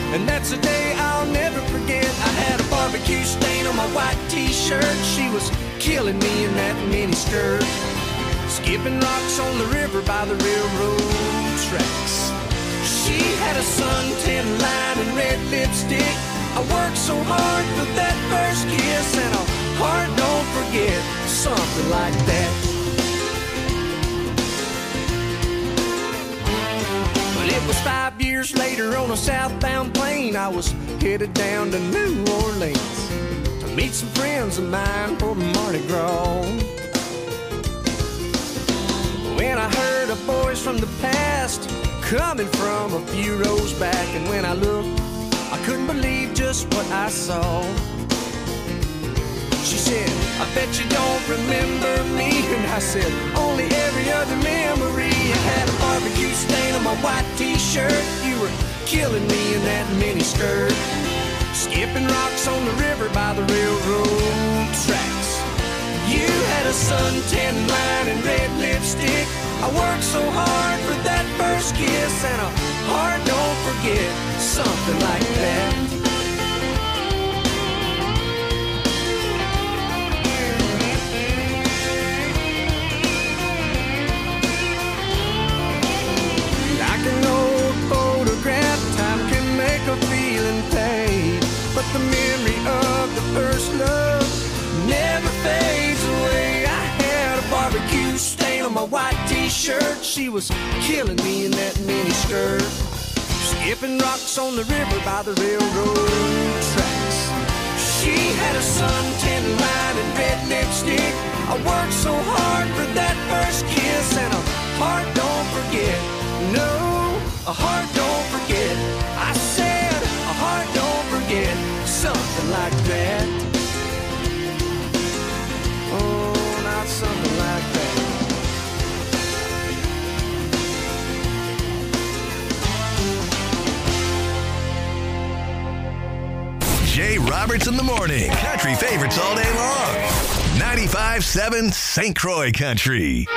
and that's a day I'll never forget. I had a barbecue stain on my white t-shirt. She was killing me in that mini skirt, skipping rocks on the river by the railroad tracks. She had a suntan line and red lipstick. I worked so hard for that first kiss, and a heart don't forget, something like that. But it was 5 years later on a southbound plane. I was headed down to New Orleans to meet some friends of mine for Mardi Gras. When I heard a voice from the past coming from a few rows back, and when I looked, I couldn't believe just what I saw. She said, I bet you don't remember me. And I said, only every other memory. I had a barbecue stain on my white t-shirt. You were killing me in that mini skirt, skipping rocks on the river by the railroad tracks. You had a suntan line and red lipstick. I worked so hard for that first kiss, and a heart don't forget, something like that. Like an old photograph, time can make a feeling fade, but the memory of the first love never fades away. I had a barbecue stain on my white t-shirt. She was killing me in that mini skirt, skipping rocks on the river by the railroad tracks. She had a suntan line and red lipstick. I worked so hard for that first kiss, and a heart don't forget. No, a heart don't forget. I said a heart don't forget, something like that. Oh, not something like that. Jay Roberts in the morning. Country favorites all day long. 95.7 St. Croix Country.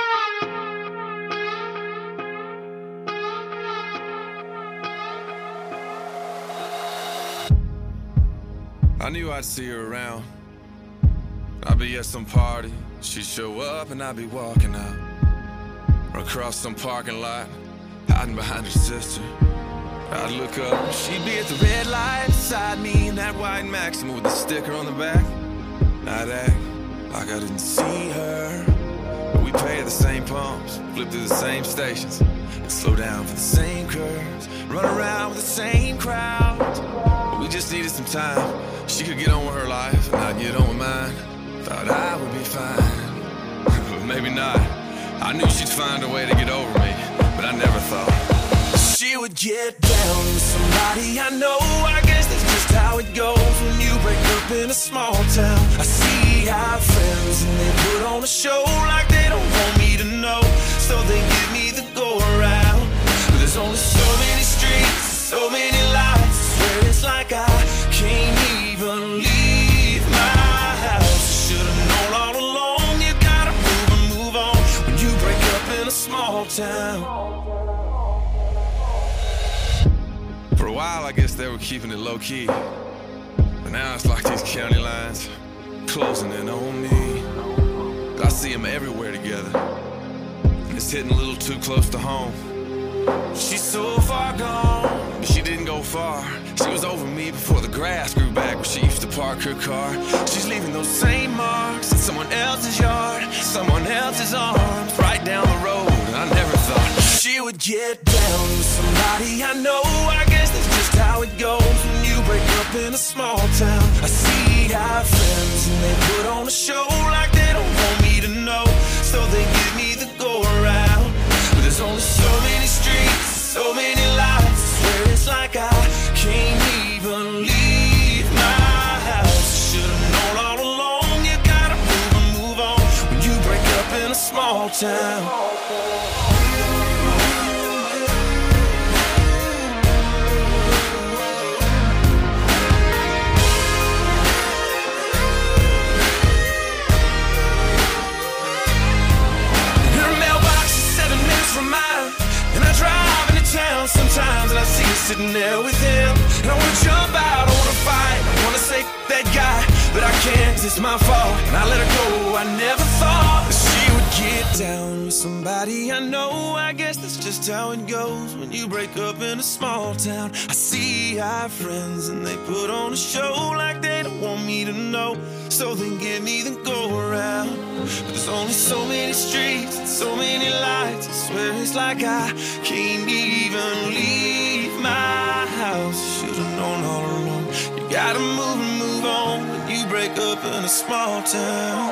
I knew I'd see her around. I'd be at some party, she'd show up and I'd be walking out, or across some parking lot, hiding behind her sister. I'd look up, she'd be at the red light beside me in that white Maxima with the sticker on the back. I'd act like I didn't see her, but we pay at the same pumps, flip through the same stations, and slow down for the same curves, run around with the same crowds. But we just needed some time. She could get on with her life and I'd get on with mine. Thought I would be fine, but maybe not. I knew she'd find a way to get over me, but I never thought she would get down with somebody I know. I guess that's just how it goes when you break up in a small town. I see our friends and they put on a show like they don't want me to know, so they give me the go around. But there's only so many streets, so many lights. I swear it's like I can't even leave my house. Should've known all along, you gotta move on when you break up in a small town. For a while, I guess they were keeping it low-key, but now it's like these county lines closing in on me. I see them everywhere together, and it's hitting a little too close to home. She's so far gone, but she didn't go far. She was over me before the grass grew back where she used to park her car. She's leaving those same marks in someone else's yard, someone else's arms, right down the road. And I never thought she would get down with somebody I know. I guess that's just how it goes when you break up in a small town. I see our friends and they put on a show like they don't want me to know, so they give me the go around. But there's only so many streets, so many lights. I swear it's like I can't even leave my house. Should've known all along, you gotta move on when you break up in a small town. From mine, and I drive into town sometimes and I see her sitting there with him, I wanna jump out, I wanna fight, I wanna say that guy, but I can't, it's my fault, and I let her go. I never thought that she would get down with somebody I know. I guess that's just how it goes when you break up in a small town. I see our friends and they put on a show like they don't want me to know, so then give me the go around. But there's only so many streets and so many lights, I swear it's like I can't even leave my house. Should've known all along, you gotta move and move on when you break up in a small town.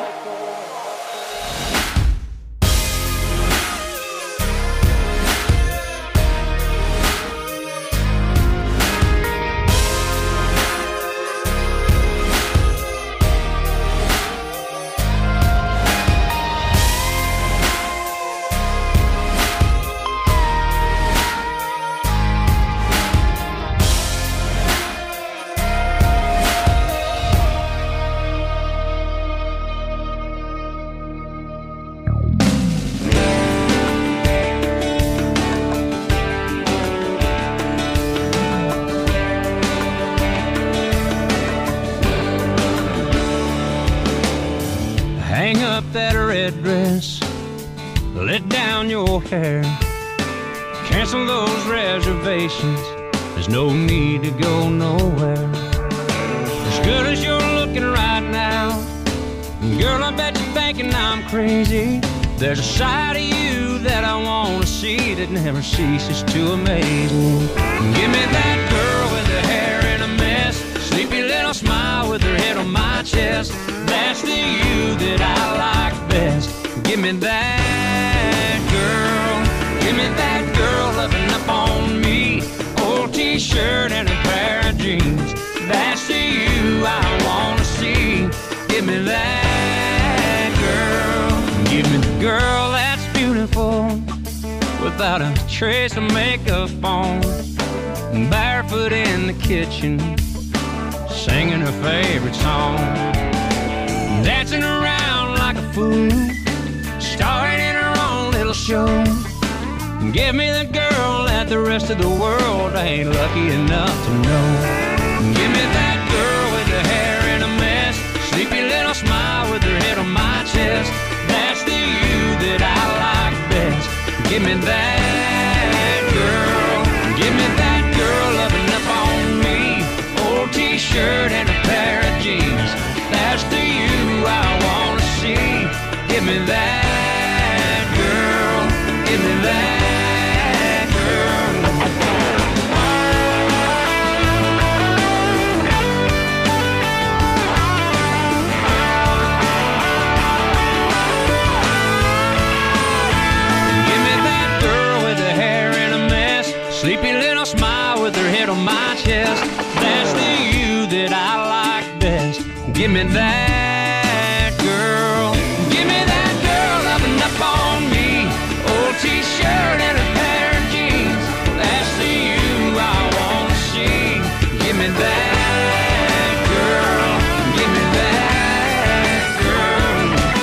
Hang up that red dress, let down your hair, cancel those reservations, there's no need to go nowhere. As good as you're looking right now, girl, I bet you're thinking I'm crazy. There's a side of you that I want to see that never ceases to amaze me. Give me that girl with her hair in a mess, sleepy little smile with her head on my chest. That's the you that I like best. Give me that girl. Give me that girl loving up on me. Old t-shirt and a pair of jeans. That's the you I want to see. Give me that girl. Give me the girl that's beautiful, without a trace of makeup on, barefoot in the kitchen, singing her favorite song, dancing around like a fool, starring in her own little show. Give me the girl that the rest of the world ain't lucky enough to know. Give me that girl with her hair in a mess, sleepy little smile with her head on my chest. That's the you that I like best. Give me that girl. Give me that girl loving up on me. Old t-shirt and a pair of jeans. That's the you I wanna see. Give me that girl. Give me that girl. Give me that girl with her hair in a mess, sleepy little smile with her head on my chest. That's the you that I like best. Give me that girl. Give me that girl loving up on me. Old t-shirt and a pair of jeans. That's the you I wanna see. Give me that girl. Give me that girl.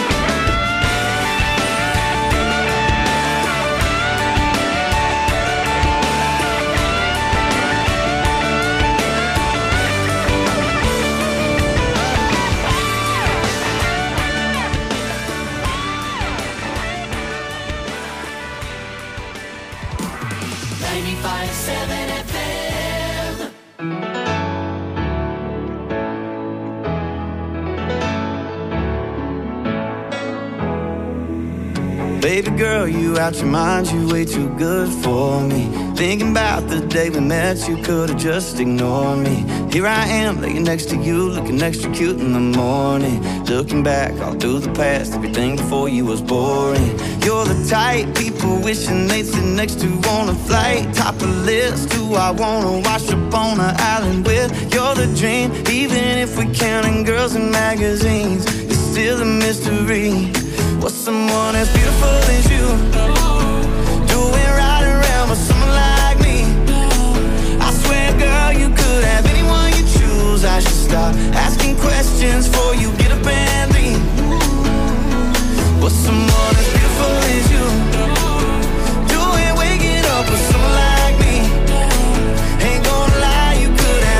Baby girl, you out your mind, you way too good for me. Thinking about the day we met, you could've just ignored me. Here I am, laying next to you, looking extra cute in the morning. Looking back all through the past, everything before you was boring. You're the type people wishing they'd sit next to on a flight. Top of the list, who I wanna wash up on an island with. You're the dream, even if we're counting girls in magazines. It's still a mystery. What's someone as beautiful as you doing right around with someone like me? I swear, girl, you could have anyone you choose. I should stop asking questions before you get up and leave. What's someone as beautiful as you doing waking up with someone like me? Ain't gonna lie, you could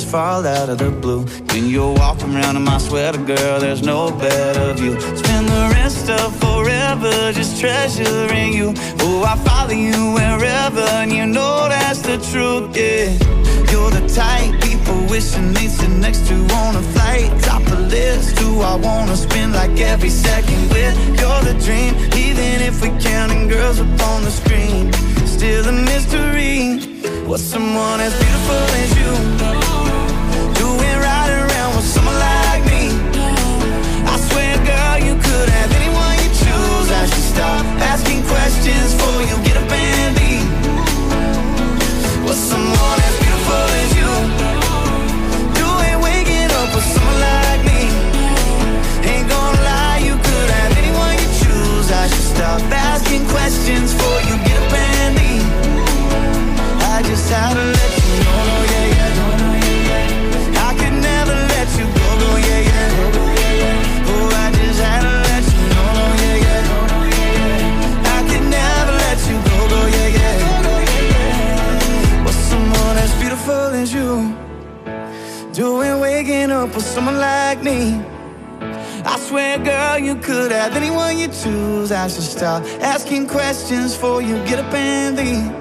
fall out of the blue. When you're walking around in my sweater, girl, there's no better view. Spend the rest of forever just treasuring you. Oh, I follow you wherever, and you know that's the truth, yeah. You're the type people wishing they'd sit next to on a flight. Top of list, who I wanna spend like every second with. You're the dream, even if we're counting girls up on the screen. Still a mystery, what's someone as beautiful as you doing right around with someone like me? I swear, girl, you could have anyone you choose. I should stop asking questions before you get up and leave. What's someone as beautiful as you doing waking up with someone like me? Ain't gonna lie, you could have anyone you choose. I should stop asking questions before you get up and leave. I just had to let you know, no, yeah, yeah, no, no, yeah, yeah. I could never let you go, no, yeah, yeah, no, no, yeah, yeah. Oh, I just had to let you know, no, yeah, yeah, no, no, yeah, yeah. I could never let you go, no, yeah, yeah, no, no, yeah, yeah. What's someone as beautiful as you doing waking up with someone like me? I swear, girl, you could have anyone you choose. I should stop asking questions before you get up and leave.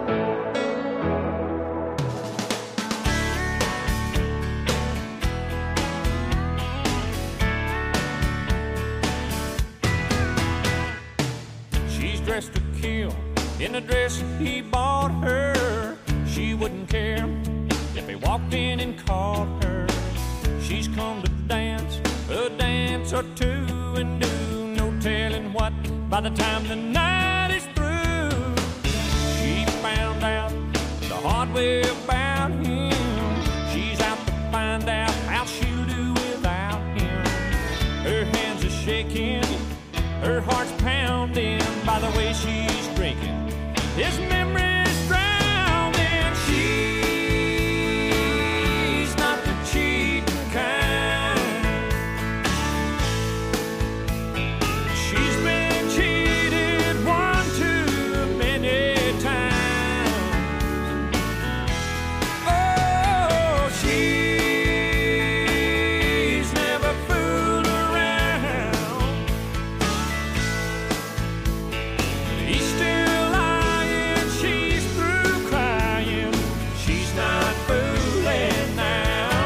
Dressed to kill in a dress he bought her. She wouldn't care if he walked in and called her. She's come to dance a dance or two and do no telling what by the time the night is through. She found out the hard way about him. She's out to find out how she'll do without him. Her hands are shaking, her heart's pounding by the way she's drinking. His memory's drowning. She's not the cheating kind. She's been cheated one too many times. Oh, she's never fooled around. He's still lying, she's through crying. She's not fooling now.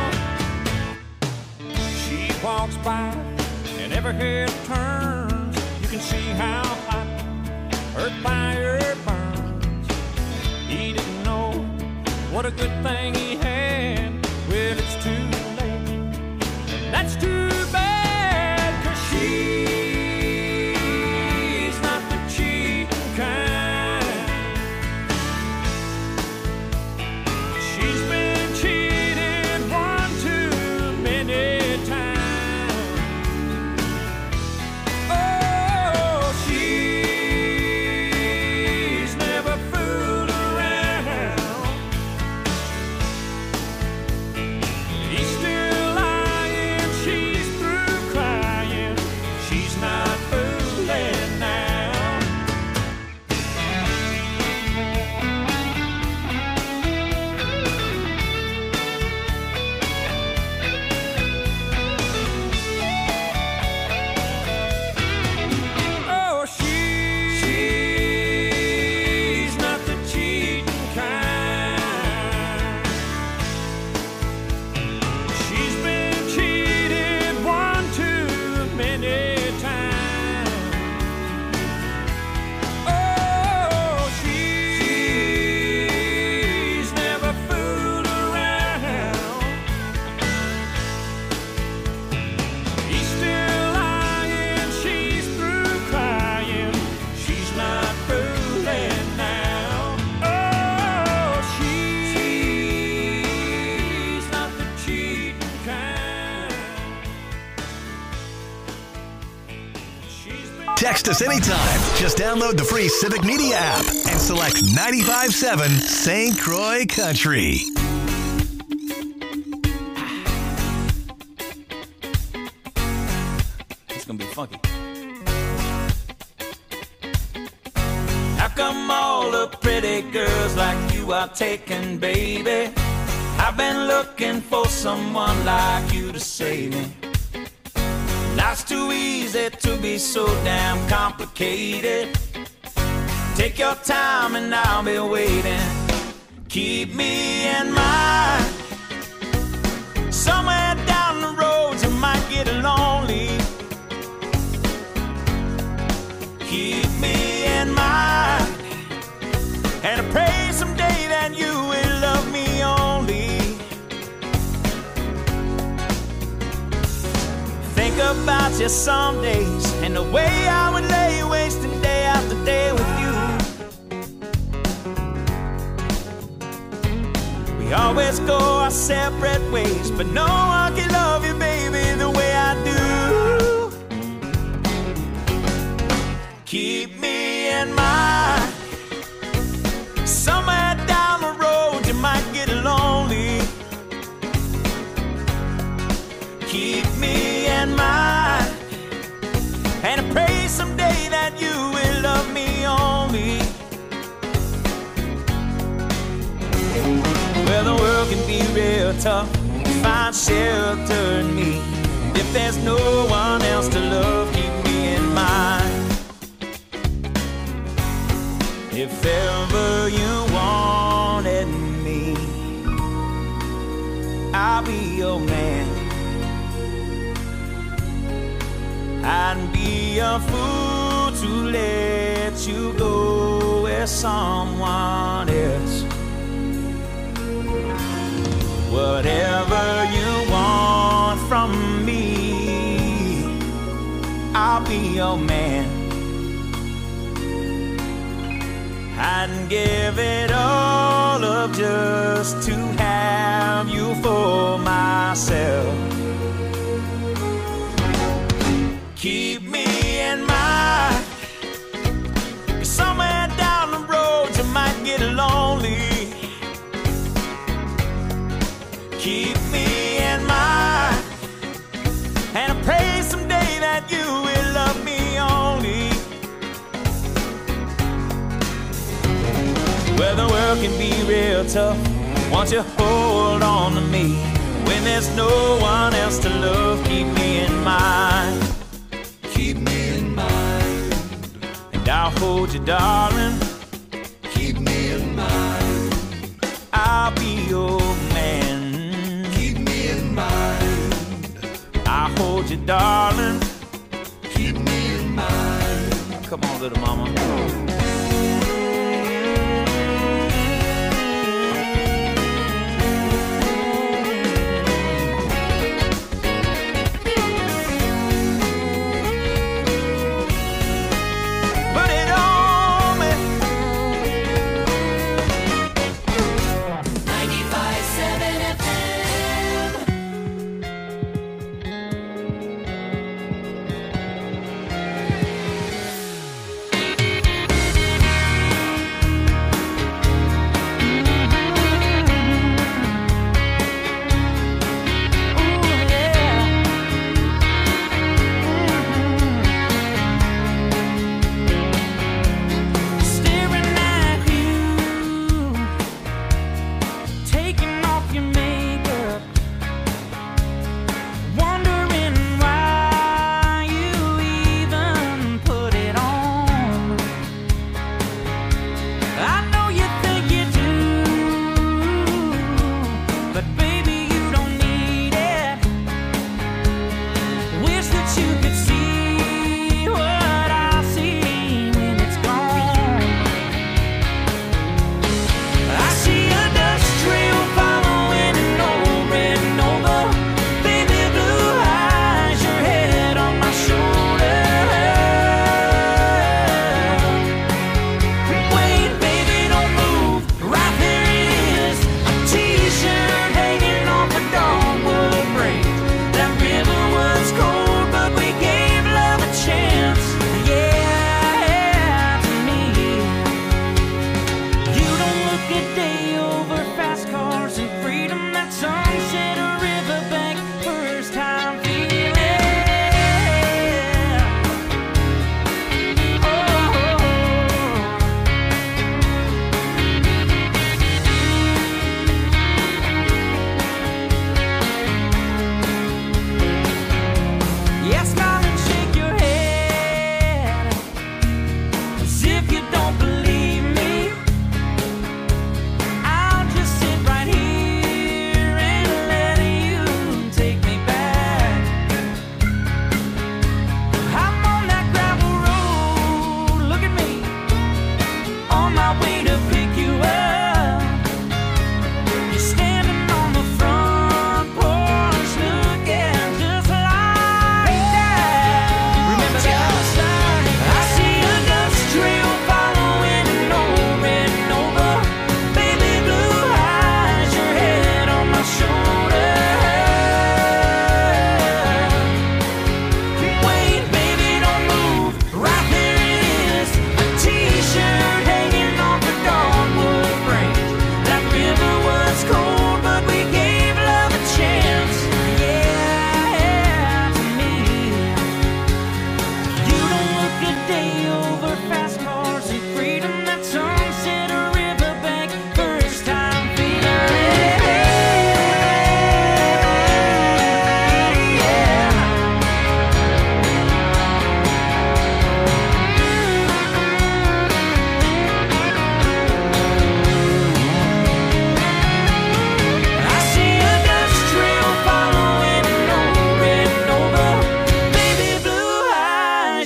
She walks by and every head turns. You can see how hot her fire burns. He didn't know what a good thing he had. Well, it's too late. That's too bad, 'cause she's not the cheating kind. She's been cheated one too many times. Oh, she's never fooled around. He's still lying, she's through crying. She's not fooling now. Oh, she's not the cheating kind. She's been cheated one too many times. Oh, she's never fooled around. He's still lying, she's through crying. She's not fooling now. Oh, she's not the cheating kind. She's been Text us anytime. Just download the free Civic Media app and select 95.7 St. Croix Country. It's gonna be funky. How come all the pretty girls like you are taken, baby? I've been looking for someone like you to save me. Life's too easy to be so damn complicated. Take your time and I'll be waiting. Keep me in mind. Somewhere down the road you might get lonely. Keep me in mind. And I pray someday that you will love me only. Think about you some days and the way I would lay wasting day after day with you. We always go our separate ways, but no one can love you, baby, the way I do. Keep me in mind. Somewhere down the road you might get lonely. Keep me in mind. And I pray someday that you will love me only. Well, the world can be real tough. Find shelter in me. If there's no one else to love, keep me in mind. If ever you wanted me, I'll be your man. I'd be a fool to let you go with someone else. Whatever you want from me, I'll be your man. I'd give it all up just to have you for myself. Keep me in mind. Somewhere down the road you might get lonely. Keep me in mind. And I pray someday that you will love me only. Well, the world can be real tough. Won't you hold on to me? When there's no one else to love, keep me in mind. Keep me in mind. And I'll hold you, darling. Keep me in mind. I'll be your man. Keep me in mind. I'll hold you, darling. Keep me in mind. Come on, little mama.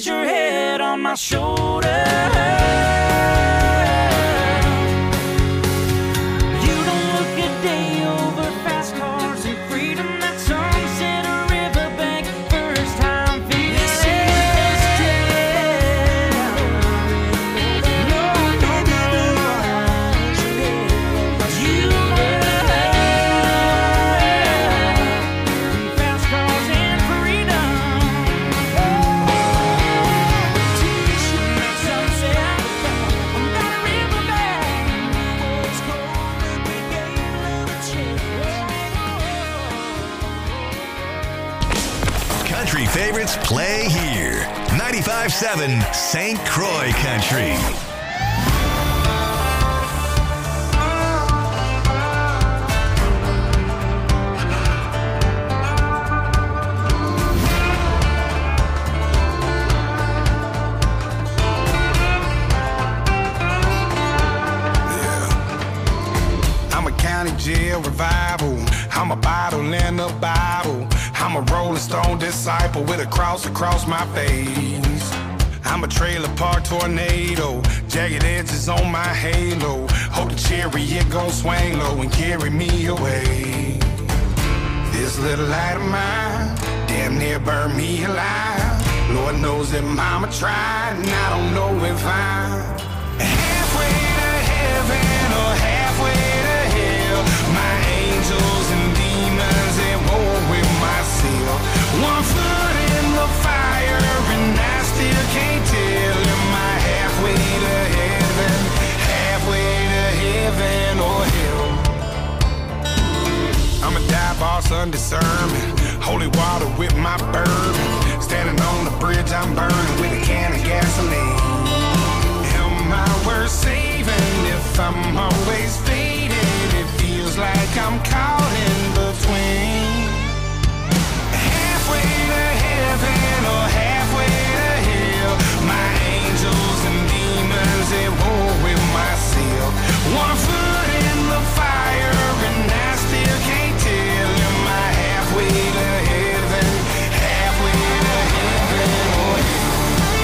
lays your head on my shoulder. You don't look a day over fast cars and freedom. That sunset or riverbank, first time feeling. This is town. No, you fast cars and freedom. Sunset on that riverbank. Was cold, but we gave love a chance. Country favorites play here. 95.7 St. Croix Country. I'm a county jail revival. I'm a bottle in the Bible. I'm a Rolling Stone disciple with a cross across my face. I'm a trailer park tornado, jagged edges on my halo. Hope the chariot gon' swing low and carry me away. This little light of mine damn near burned me alive. Lord knows that mama tried, and I don't know if I'm halfway to heaven or halfway to hell. My angels and demons at war with myself. One foot in the fire and I still can't tell. Am I halfway to heaven, halfway to heaven or hell? I'm a dive boss under sermon, holy water with my bourbon. Standing on the bridge I'm burning with a can of gasoline. Am I worth saving if I'm always faded? It feels like I'm caught in between. Halfway to heaven or halfway to hell. My angels and demons at war with myself. One foot in the fire and I still can't tell. Am I halfway to heaven, halfway to heaven or hell?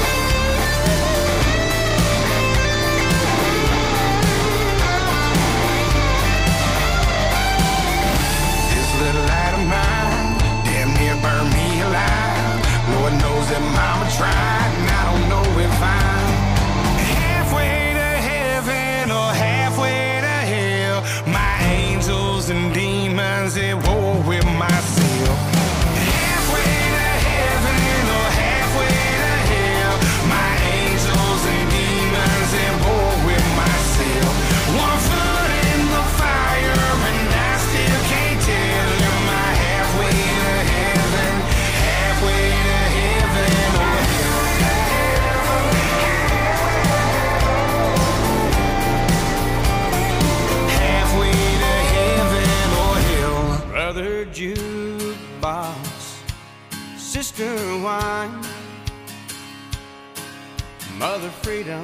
This little light of mine damn near burned me alive. Lord knows that mama tried, and I don't know if I'm halfway to heaven or halfway to hell. My angels and demons at war with myself. Halfway to heaven or halfway to hell. My angels and demons at war with myself. One foot in the fire and I still can't tell. Am I halfway to heaven, halfway to heaven or hell? Halfway to heaven or hell? Brother jukebox, sister wine, mother freedom,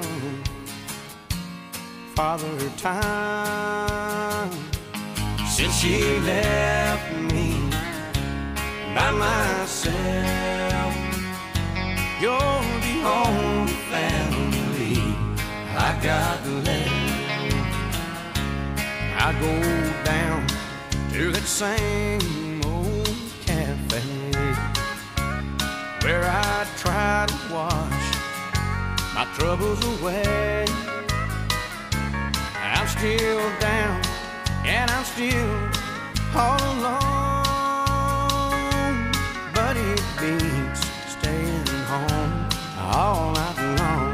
father time. Since she left me by myself, you're the only family I got left. I go down to that same old cafe where I try to wash my troubles away. I'm still down and I'm still all alone, but it beats staying home all night long.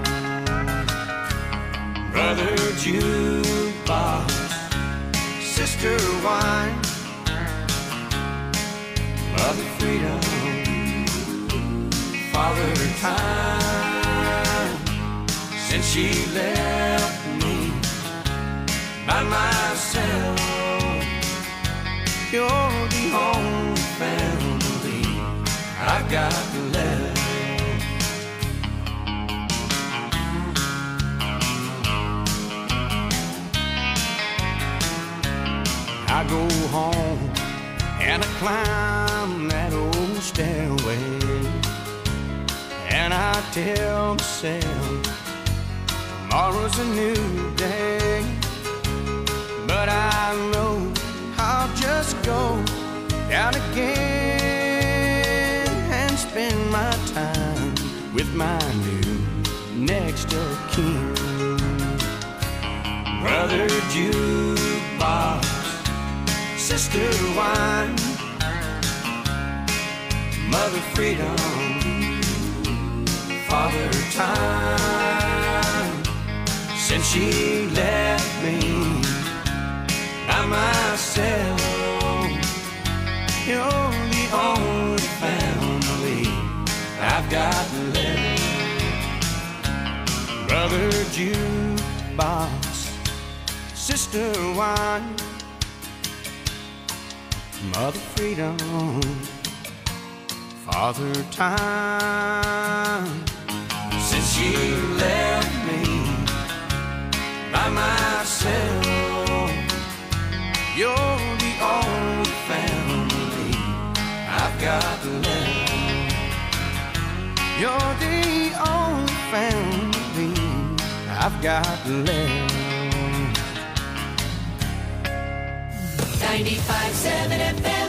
Brother jukebox, sister wine, mother freedom, father time. Since she left me by myself, you're the only family I've got left. I go home and I climb that old stairway, and I I tell myself tomorrow's a new day, but I know I'll just go down again and spend my time with my new next of kin. Brother jukebox, sister wine, mother freedom, father time. Since she left me by myself, you're the only family I've got left. Brother jukebox, sister wine, mother freedom, father time. Since she left me by myself, you're the only family I've got left. You're the only family I've got left. 95.7 FM.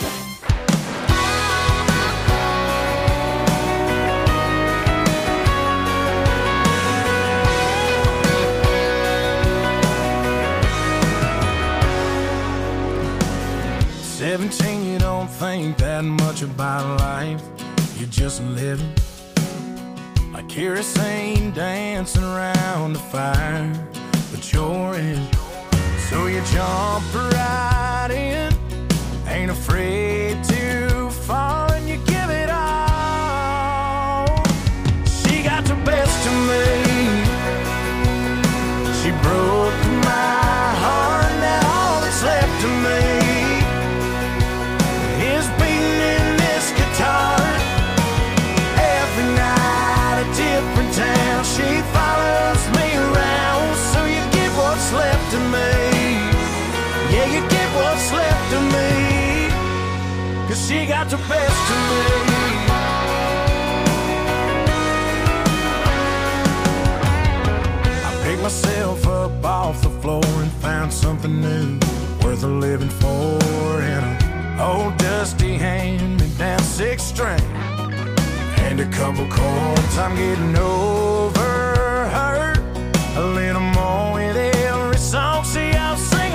You don't think that much about life. You're just living like kerosene dancing around the fire, but you're in. So you jump right in, ain't afraid to fall, and you give it all. She got the best of me. She broke my heart, now all that's left of me is beating in this guitar. Every night a different town, she follows me around. So you get what's left of me. Yeah, you get what's left of me, 'cause she got the best of me. I picked myself up off the floor and found something new, worth a living for, in an old dusty hand-me-down six-string and a couple chords. I'm getting over her a little more with every song. See, I'll sing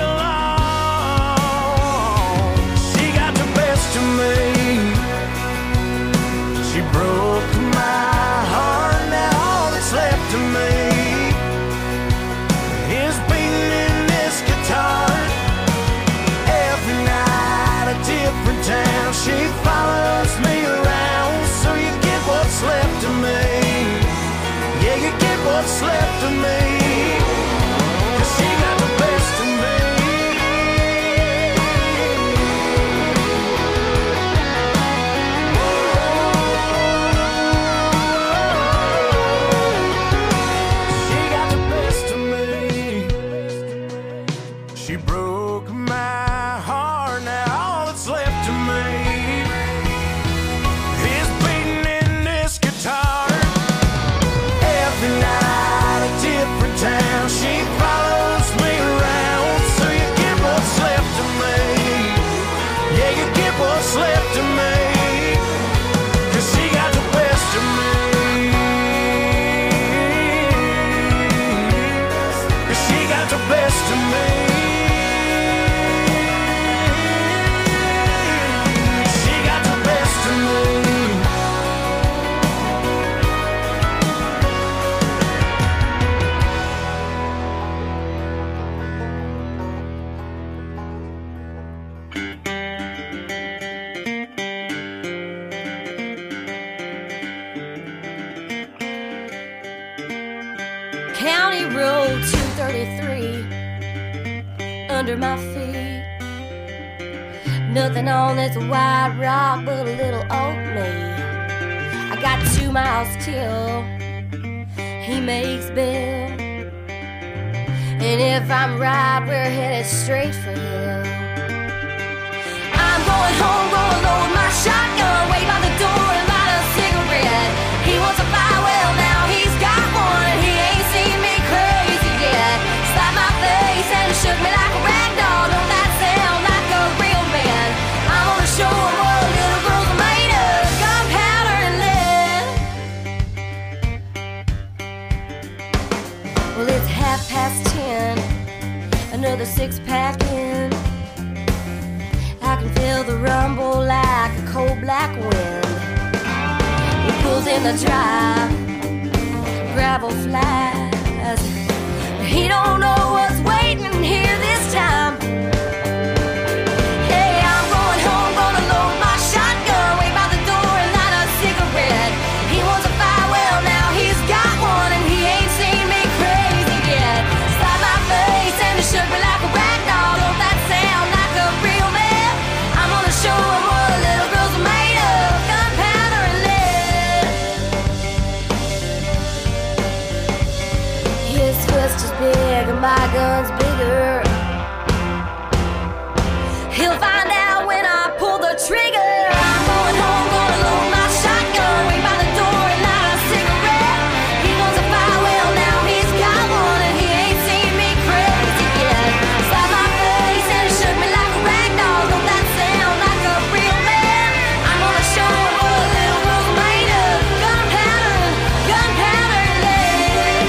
along. She got the best of me. She broke my heart, now all that's left of me is beating in this guitar. Every night a different town, she follows me around. So you get what's left of me. Yeah, you get what's left of me, 'cause she got the best of me. She got the best of me. She broke my heart, now all that's left of me is beating in this guitar. Every night a different town, she follows me around. So you get what's left of me. Yeah, you get what's left of me, 'cause she got the best of me. 'Cause she got the best of me. She got the best of me. County Road 233 under my feet. Nothing on this white rock but a little old me. I got 2 miles till he makes Bill. And if I'm right, we're headed straight for him. I'm going home, gonna load my shotgun, wait by the door and light a cigarette. He wants a fire, well, Well, it's 10:30, another six-pack in. I can feel the rumble like a cold black wind. It pulls in the drive, gravel flies. He don't know what's waiting here this time. Hey, I'm going home, gonna load my shotgun, wait by the door and light a cigarette. He wants a fire, well now he's got one, and he ain't seen me crazy yet. Slap my face and he shook me like a rag doll. Don't that sound like a real man? I'm gonna show him what little girls are made of, gunpowder and lead. His fist is big and my gun's bigger. He'll find out when I pull the trigger. I'm going home, gonna load my shotgun, wait by the door and light a cigarette. He wants a fire, well now he's got one, and he ain't seen me crazy yet. Slap my face and he shook me like a rag doll. Don't that sound like a real man? I'm gonna show him what little girls are made of, gunpowder and lead.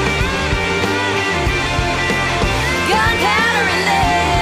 Gunpowder and lead.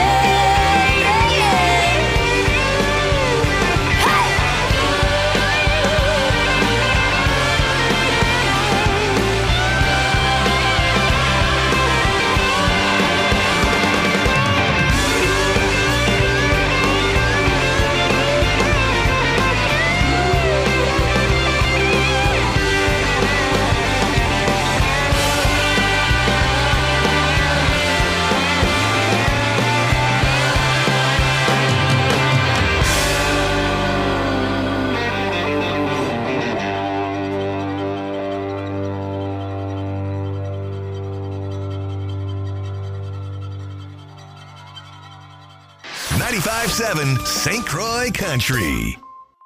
St. Croix Country.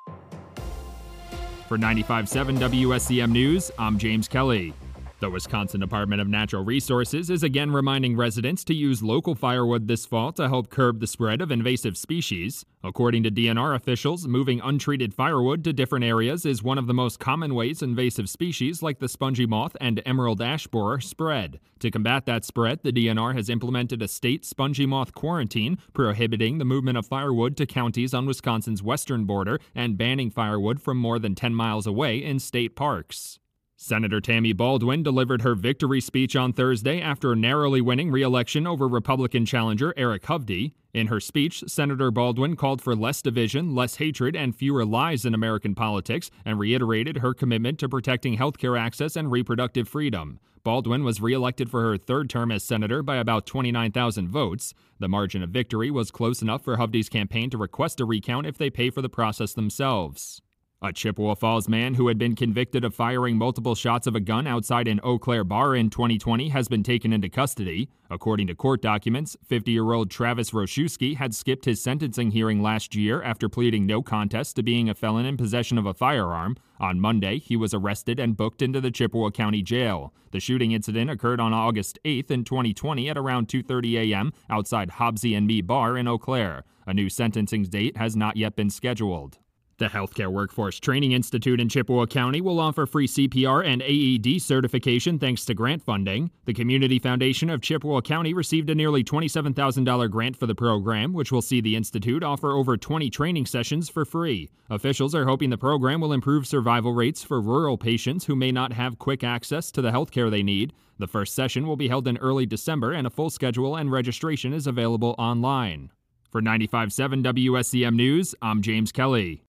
For 95.7 WSCM News, I'm James Kelly. The Wisconsin Department of Natural Resources is again reminding residents to use local firewood this fall to help curb the spread of invasive species. According to DNR officials, moving untreated firewood to different areas is one of the most common ways invasive species like the spongy moth and emerald ash borer spread. To combat that spread, the DNR has implemented a state spongy moth quarantine, prohibiting the movement of firewood to counties on Wisconsin's western border and banning firewood from more than 10 miles away in state parks. Senator Tammy Baldwin delivered her victory speech on Thursday after narrowly winning re-election over Republican challenger Eric Hovde. In her speech, Senator Baldwin called for less division, less hatred, and fewer lies in American politics, and reiterated her commitment to protecting healthcare access and reproductive freedom. Baldwin was re-elected for her third term as senator by about 29,000 votes. The margin of victory was close enough for Hovde's campaign to request a recount if they pay for the process themselves. A Chippewa Falls man who had been convicted of firing multiple shots of a gun outside an Eau Claire bar in 2020 has been taken into custody. According to court documents, 50-year-old Travis Roszewski had skipped his sentencing hearing last year after pleading no contest to being a felon in possession of a firearm. On Monday, he was arrested and booked into the Chippewa County Jail. The shooting incident occurred on August 8th in 2020 at around 2:30 a.m. outside Hobbsy and Me Bar in Eau Claire. A new sentencing date has not yet been scheduled. The Healthcare Workforce Training Institute in Chippewa County will offer free CPR and AED certification thanks to grant funding. The Community Foundation of Chippewa County received a nearly $27,000 grant for the program, which will see the institute offer over 20 training sessions for free. Officials are hoping the program will improve survival rates for rural patients who may not have quick access to the healthcare they need. The first session will be held in early December, and a full schedule and registration is available online. For 95.7 WSCM News, I'm James Kelly.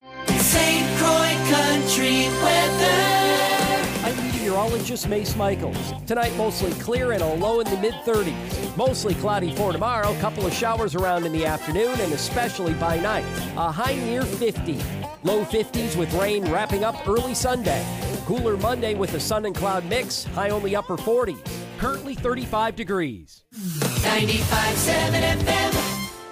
St. Croix Country weather. I'm meteorologist Mace Michaels. Tonight, mostly clear and a low in the mid-30s. Mostly cloudy for tomorrow. Couple of showers around in the afternoon and especially by night. A high near 50. Low 50s with rain wrapping up early Sunday. Cooler Monday with a sun and cloud mix. High only upper 40s. Currently 35 degrees. 95.7 FM.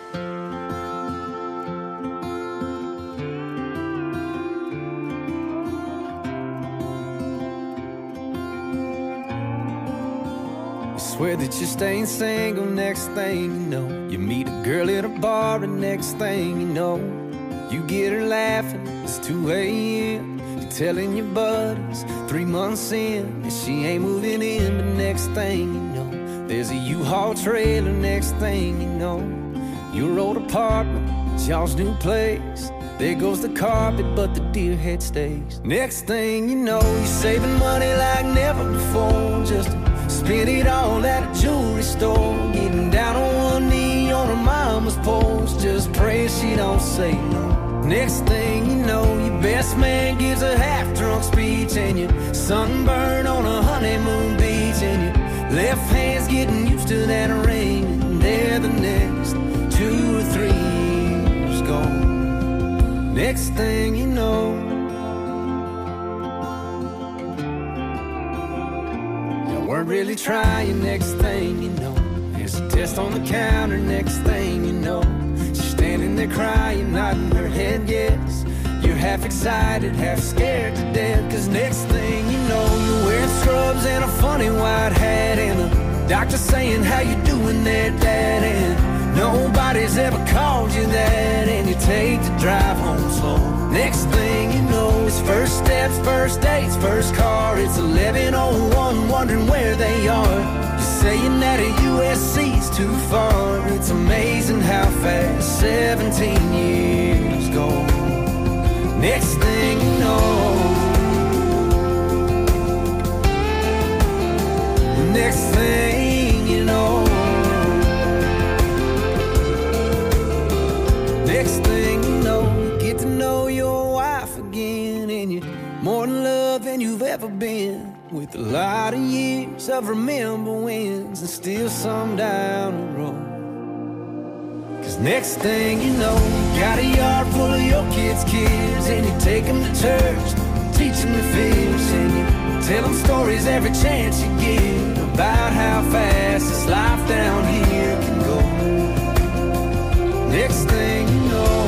Swear that you're staying single, next thing you know, you meet a girl at a bar, and next thing you know, you get her laughing, it's 2 a.m. You're telling your buddies 3 months in that she ain't moving in, but next thing you know, there's a U-Haul trailer. Next thing you know, your old apartment, it's y'all's new place. There goes the carpet, but the deer head stays. Next thing you know, you're saving money like never before, just to spend it all at a jewelry store. Getting down on one knee on her mama's porch, just praying she don't say no. Next thing you know, your best man gives a half-drunk speech, and you're sunburned on a honeymoon beach, and your left hand's getting used to that ring, and there the next 2 or 3 years gone. Next thing you know, you weren't really trying. Next thing you know, there's a test on the counter. Next thing you know, she's standing there crying, nodding her head yes. You're half excited, half scared to death, 'cause next thing you know, you're wearing scrubs and a funny white hat, and the doctor saying, how you doing there, Dad? And nobody's ever called you that, and you take the drive home slow. Next thing you know, it's first steps, first dates, first car. It's 11:01, wondering where they are. You're saying that a USC's too far. It's amazing how fast 17 years go. Next thing you know, next thing you know, next thing you know, you get to know your wife again, and you're more in love than you've ever been, with a lot of years of remember wins and still some down the road. 'Cause next thing you know, you got a yard full of your kids' kids, and you take them to church, teach them to fish, and you tell them stories every chance you get about how fast this life down here can go. Next thing you know,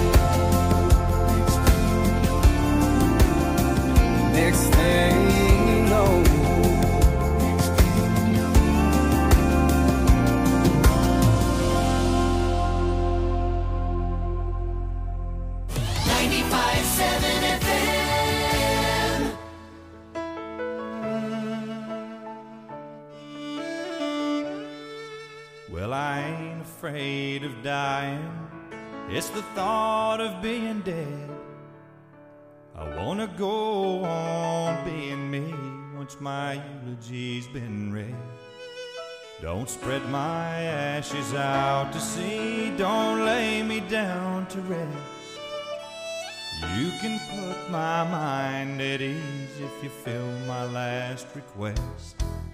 next thing you know, 95.7 FM. Well, I ain't afraid of dying. It's the thought of being dead. I wanna go on being me once my eulogy's been read. Don't spread my ashes out to sea. Don't lay me down to rest. You can put my mind at ease if you fill my last request.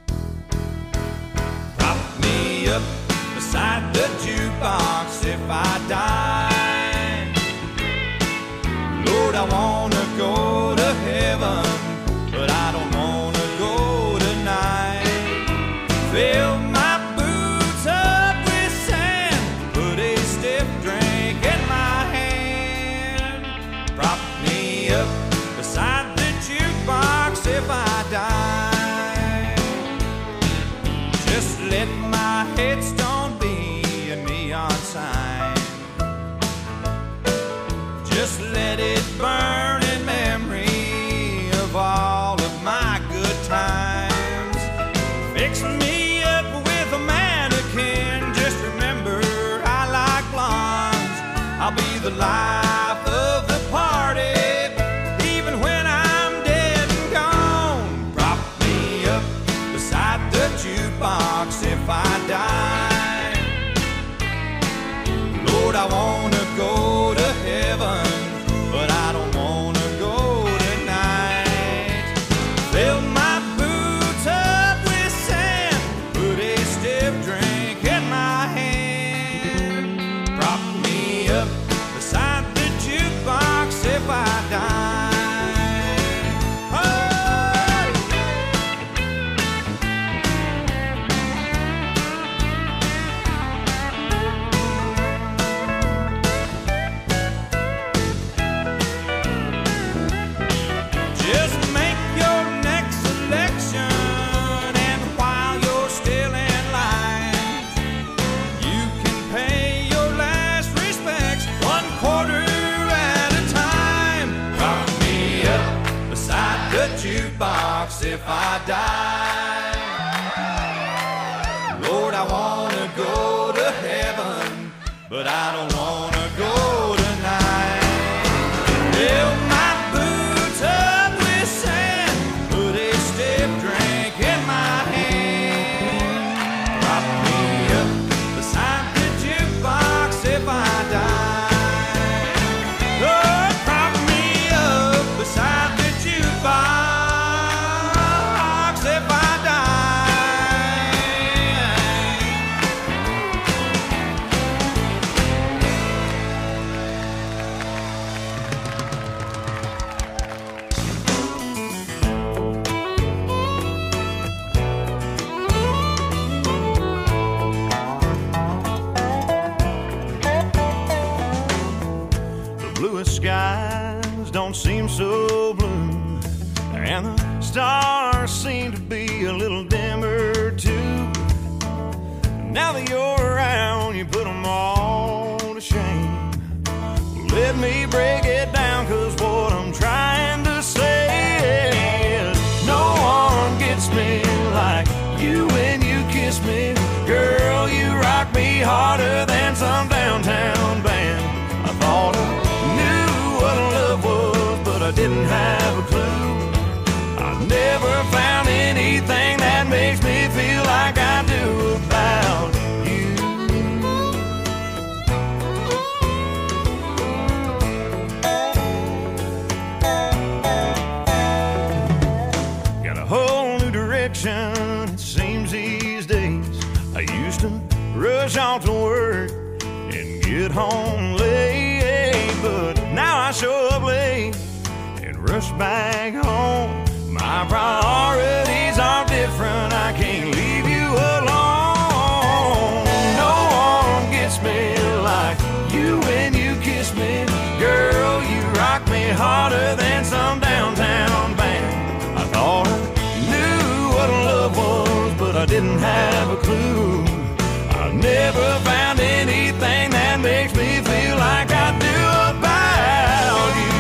Prop me up beside the jukebox if I die. Lord, I wanna go to heaven, but I don't wanna go tonight. Fill my boots up with sand, put a stiff drink in my hand. Prop me up beside the jukebox if I die. Just let my headstone be a neon sign. Just let it burn in memory of all of my good times. Fix me up with a mannequin. Just remember I like blondes. I'll be the life of the party, even when I'm dead and gone. Prop me up beside the jukebox if I die. Lord, I wanna go to heaven, but I don't wanna go tonight. Fill my boots up with sand, put a stiff drink in my hand. Prop me up beside the jukebox if I die. Oh! I wanna go to heaven, but I don't wanna go tonight. Fill my boots up with sand, put a stiff drink in my hand. Prop me up beside the jukebox if I die. Oh, prop me up beside the jukebox if I skies don't seem so blue, and the stars seem to be a little dimmer too. Now that you're around, you put them all to shame. Let me break it down, cause what I'm trying to say is no one gets me like you when you kiss me. Girl, you rock me harder than some downtown band. I thought I what love was, but I didn't have a clue. I never found anything that makes me feel like I do about you. Got a whole new direction, it seems these days. I used to rush off to work and get home late, but now I show up late and rush back home. My priorities are different, I can't leave you alone. No one gets me like you when you kiss me. Girl, you rock me harder than some downtown band. I thought I knew what love was, but I didn't have a clue. I never found anything that makes me feel like I do about you.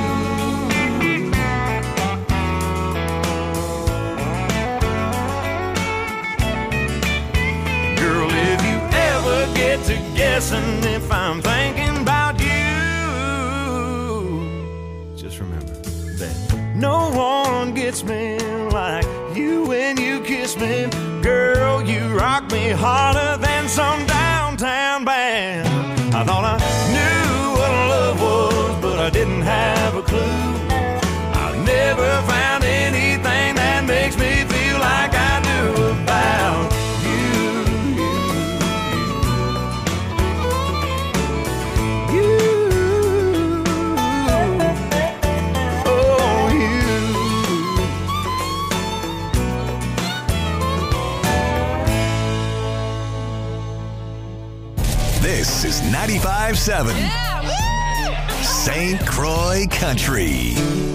Girl, if you ever get to guessing if I'm thinking about you, just remember that no one gets me like you when you kiss me. Girl, you rock me harder than some downtown band. I thought I knew what love was, but I didn't have a clue. I never found anything that makes me feel like I do about you. Oh, you. This is 95.7 St. Croix Country.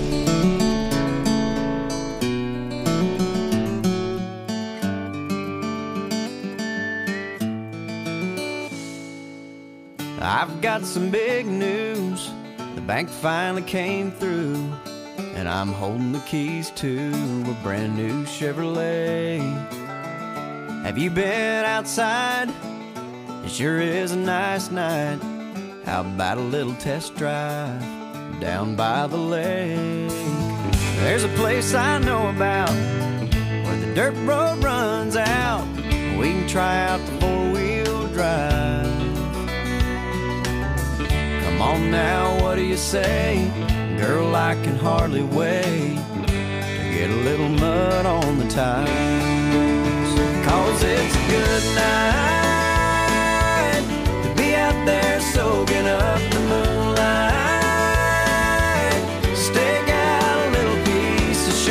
I've got some big news. The bank finally came through, and I'm holding the keys to a brand new Chevrolet. Have you been outside? It sure is a nice night. How about a little test drive down by the lake? There's a place I know about where the dirt road runs out. We can try out the four-wheel drive. Come on now, what do you say? Girl, I can hardly wait to get a little mud on the tires. 'Cause it's a good night to be out there soaking up the moonlight. Stake out a little piece of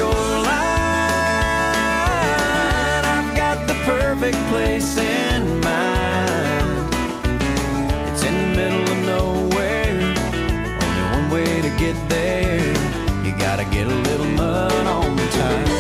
shoreline. I've got the perfect place in mind. It's in the middle of nowhere. Only one way to get there. You gotta get a little mud on the tires.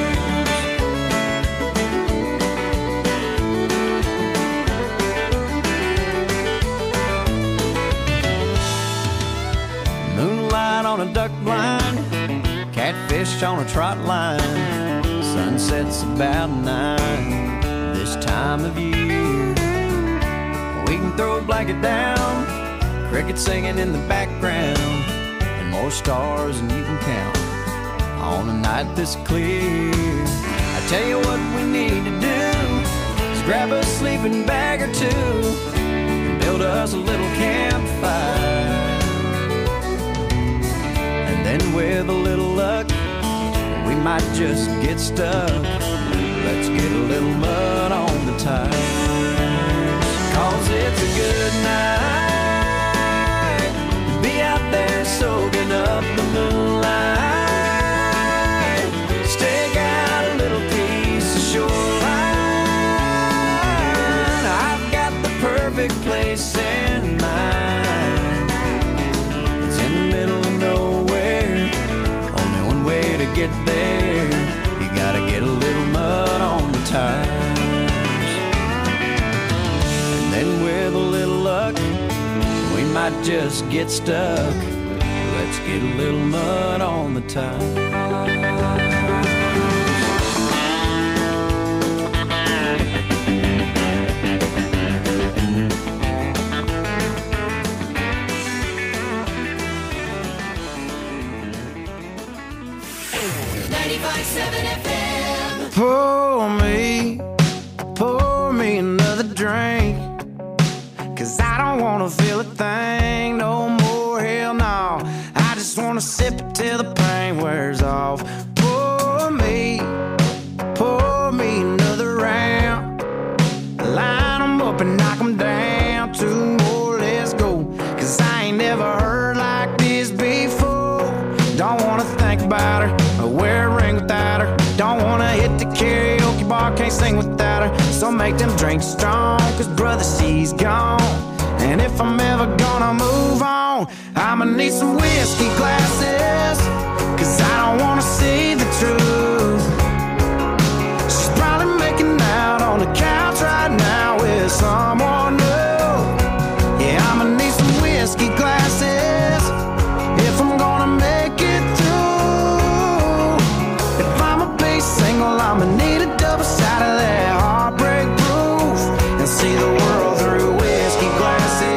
On a duck blind, catfish on a trot line. Sunset's about 9. This this time of year. We can throw a blanket down, crickets singing in the background, and more stars than you can count on a night this clear. I tell you what we need to do is grab a sleeping bag or two and build us a little campfire. And then with a little luck, we might just get stuck. Let's get a little mud on the tires, 'cause it's a good night to be out there soaking up the moonlight. Stake out a little piece of shoreline. I've got the perfect place in mind. It's in the middle of nowhere, only one way to get there. You gotta get a little mud on the tires. And then with a little luck, we might just get stuck. Let's get a little mud on the tires. 95.7 FM. Pour me another drink, 'cause I don't wanna feel a thing no more, hell no. I just wanna sip it till the pain wears off. Pour me another round. Line 'em up and knock 'em down. Two more, let's go, 'cause I ain't never heard like this before. Don't wanna think about her or wear a ring without her. Don't wanna hit the karaoke bar, can't sing without her. So make them drinks strong, 'cause brother, she's gone. And if I'm ever gonna move on, I'ma need some whiskey glasses, 'cause I don't wanna see the truth. She's probably making out on the couch right now with someone new. Yeah, I'ma need some whiskey glasses if I'm gonna make it through. If I'ma be single, I'ma need a double shot of that heartbreak proof and see the world through whiskey glasses.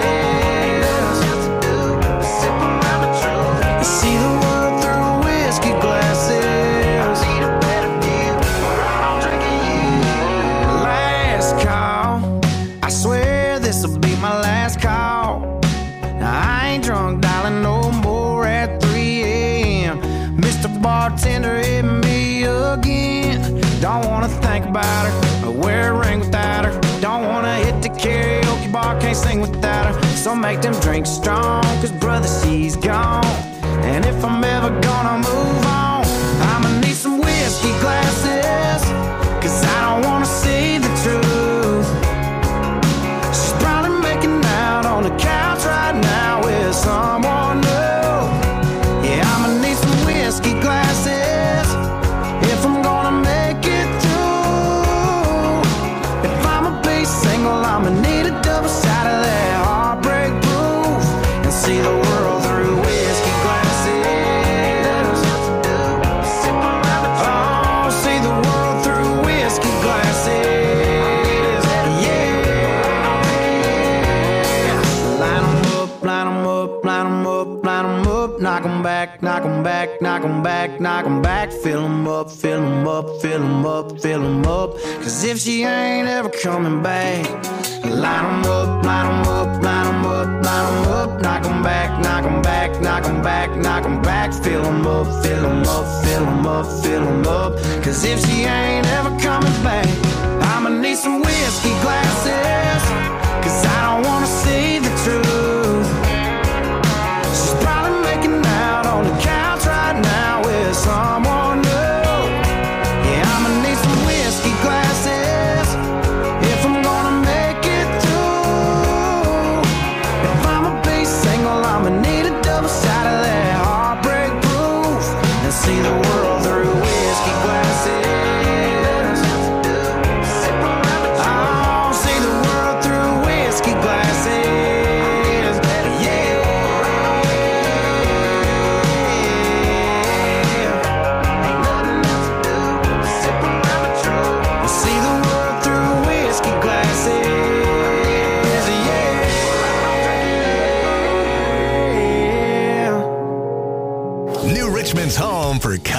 Sip around the truth and see the world through whiskey glasses. I need a better view, or I'm drinking you. Last call, I swear this'll be my last call. Now I ain't drunk, darling, no more at 3 a.m. Mr. Bartender, hit me again. Don't wanna think about her or wear a ring without her. Don't wanna hit the karaoke bar, can't sing without her. So make them drinks strong, 'cause brother, she's gone. And if I'm ever gonna move on, I'ma need some whiskey glasses, 'cause I don't wanna see the truth. She's probably making out on the couch right now with someone new. Yeah, I'ma need some whiskey glasses if I'm gonna make it through. If I'ma be single, I'ma need a double shot of that heartbreak proof and see the world through whiskey glasses. Oh, see the world through whiskey glasses. Yeah. Line 'em up, line 'em up, line 'em up, line 'em up. Knock 'em back, knock 'em back, knock 'em back, knock 'em back. Fill 'em up, fill 'em up, fill 'em up, fill 'em up. 'Cause if she ain't ever coming back, line 'em up, line 'em up, line 'em up, line 'em up. Knock 'em back, knock 'em back, knock 'em back, knock 'em back. Fill 'em up, fill 'em up, fill 'em up, fill 'em up. 'Cause if she ain't ever coming back, I'ma need some whiskey glasses, 'cause I don't wanna see the truth. She's probably making out on the couch right now with someone new. Yeah, I'ma need some whiskey glasses if I'm gonna make it through. If I'ma be single, I'ma need a double shot of that heartbreak proof and see the world through whiskey glasses. Oh, see the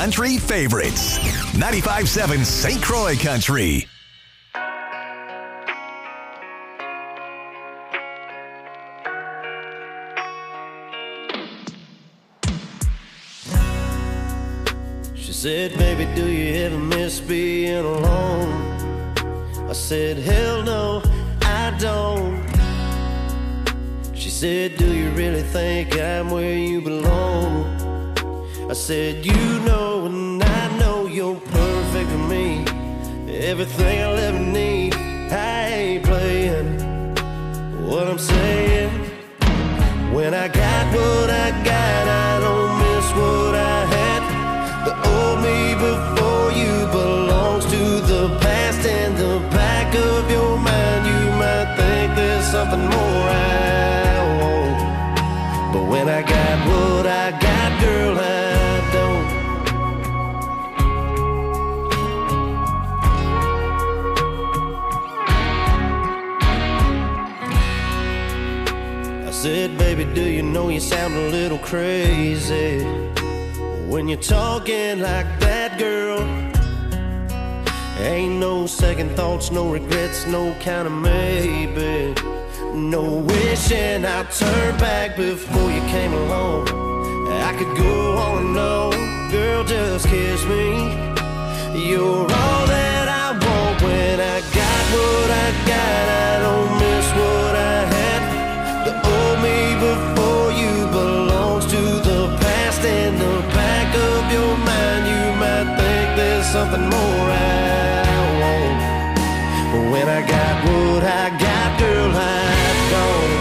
country favorites. 95.7 St. Croix Country. She said, baby, do you ever miss being alone? I said, hell no, I don't. She said, do you really think I'm where you belong? I said, you know and I know you're perfect for me. Everything I'll ever need, I ain't playing. What I'm saying, when I got what I got, I don't miss what I had. The old me before you belongs to the past. In the back of your mind, you might think there's something more I want. But when I got what I got, girl, I don't. I said, baby, do you know you sound a little crazy when you're talking like that, girl? Ain't no second thoughts, no regrets, no kind of maybe. No wishing I'd turn back before you came along. I could go on and on, girl, just kiss me. You're all that I want. When I got what I got, I don't miss what I had. The old me before you belongs to the past. In the back of your mind, you might think there's something more I want. But when I got what I got, girl, I don't.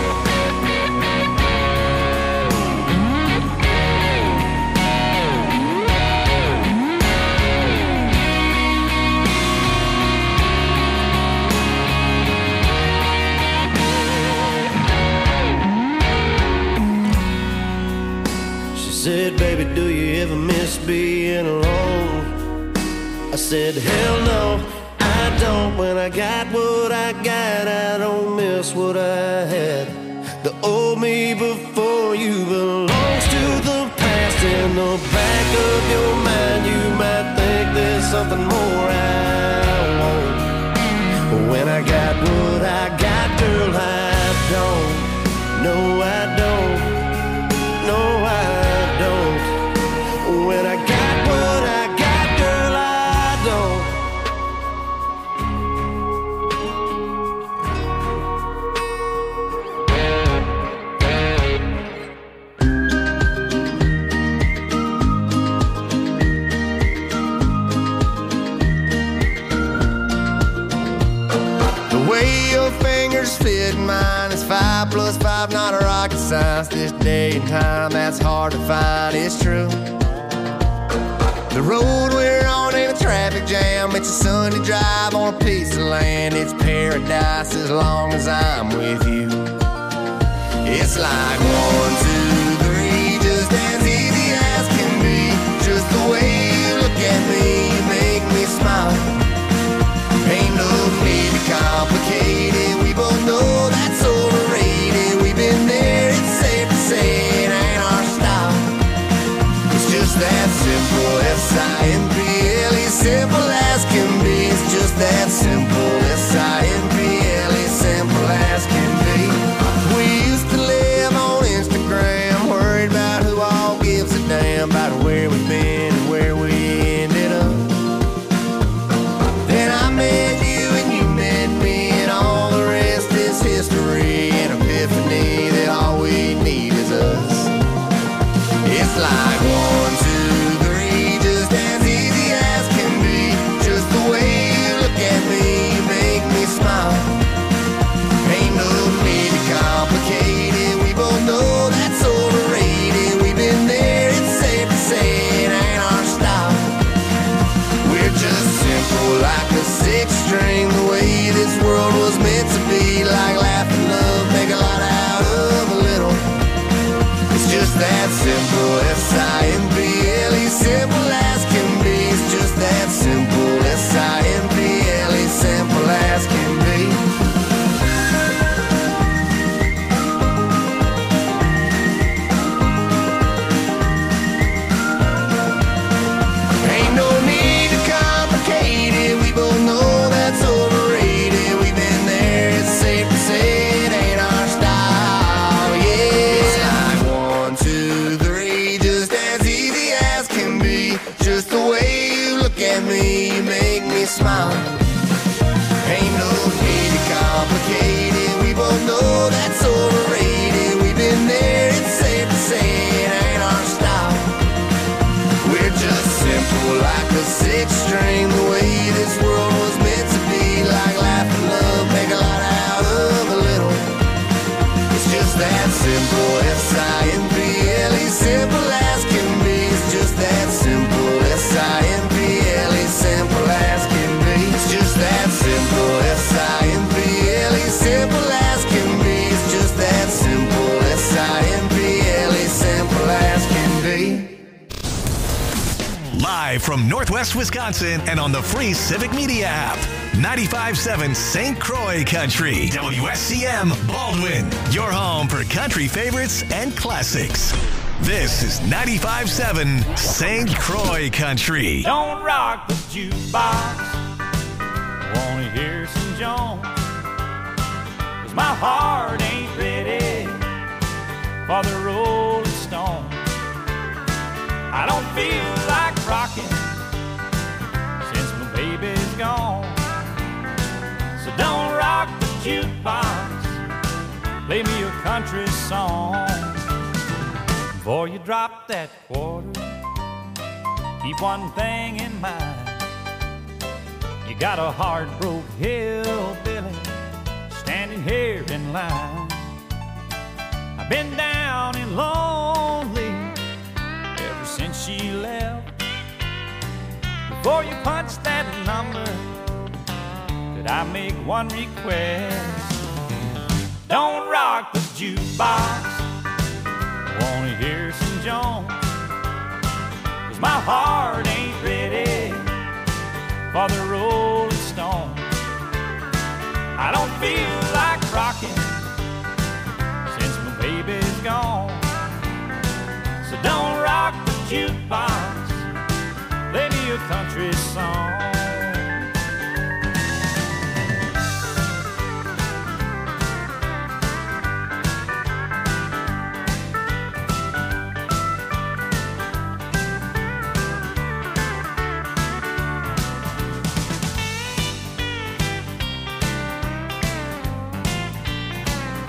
She said, baby, do you ever miss being alone? I said, hell no, I don't. When I got what I got, I don't miss what I had. The old me before you belongs to the past. In the back of your mind, you might think there's something more I want. But when I got what I got, girl, I don't. No, I don't. No, I don't. When I got what I got, girl, I don't. The way your fingers fit mine is 5 + 5, not a rocket science. This day and time, that's hard to find, it's true. The road we're on ain't a traffic jam. It's a Sunday drive on a piece of land. It's paradise as long as I'm with you. It's like 1, 2, 3, just as easy as can be. Just the way you look at me, you make me smile. Ain't no need to complicate it. We both know that's overrated. We've been there, it's safe to say it ain't our style. It's just that simple, S-I-M-P-L-E, simple as can be. It's just that simple, S-I-M-P-L-E, simple as can be. We used to live on Instagram. complicated. We both know that's overrated. We've been there, it's safe to say it ain't our style. We're just simple like a sixth string, the way this world was meant to be. Like laugh and love, make a lot out of a little. It's just that simple, S-I-M-P-L-E, simple as can be. It's just that simple, S-I-M-P-L-E, simple as can be. It's just that simple, S-I-M-P-L-E, simple as can be. It's just that simple, S-I-M-P-L-E, simple as can be. Live from Northwest Wisconsin and on the free Civic Media app. 95.7 St. Croix Country. WSCM Baldwin. Your home for country favorites and classics. This is 95.7 St. Croix Country. Don't rock the jukebox. Wanna hear some Jones? 'Cause my heart ain't ready for the Rolling Stones. I don't feel like rocking since my baby's gone. So don't rock the jukebox, play me a country song. Before you drop that quarter, keep one thing in mind. You got a heart-broke hillbilly standing here in line. I've been down and lonely ever since she left. Before you punch that number, could I make one request? Don't rock the jukebox, wanna hear some Jones? 'Cause my heart ain't ready for the Rolling Stones. I don't feel like rocking since my baby's gone. So don't rock the jukebox, play me a country song.